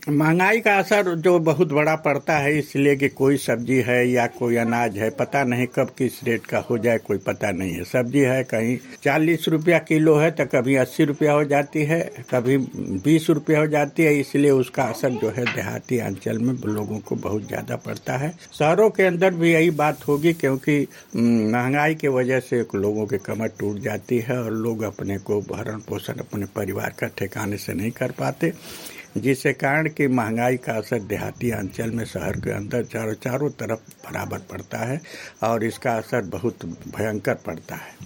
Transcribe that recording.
महंगाई का असर जो बहुत बड़ा पड़ता है, इसलिए कि कोई सब्जी है या कोई अनाज है, पता नहीं कब किस रेट का हो जाए, कोई पता नहीं है। सब्जी है कहीं 40 रुपया किलो है तो कभी 80 रुपया हो जाती है, कभी 20 रुपया हो जाती है। इसलिए उसका असर जो है देहाती अंचल में लोगों को बहुत ज़्यादा पड़ता है। शहरों के अंदर भी यही बात होगी, क्योंकि महंगाई की वजह से लोगों की कमर टूट जाती है और लोग अपने को भरण पोषण अपने परिवार का ठिकाने से नहीं कर पाते, जिसके कारण कि महंगाई का असर देहाती अंचल में शहर के अंदर चारों तरफ बराबर पड़ता है और इसका असर बहुत भयंकर पड़ता है।